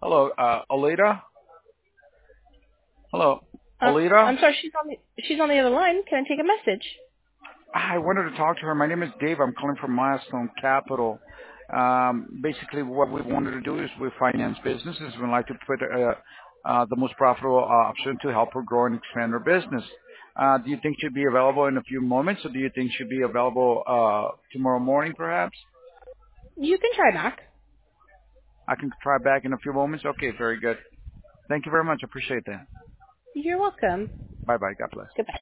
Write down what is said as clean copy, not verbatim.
Hello, Alita? Hello, Alita? I'm sorry, she's on the other line. Can I take a message? I wanted to talk to her. My name is Dave. I'm calling from Milestone Capital. Basically, what we wanted to do is we finance businesses. We'd like to put the most profitable option to help her grow and expand her business. Do you think she'll be available in a few moments, or do you think she'll be available tomorrow morning, perhaps? You can try back. I can try back in a few moments. Okay, very good. Thank you very much. I appreciate that. You're welcome. Bye-bye. God bless. Goodbye.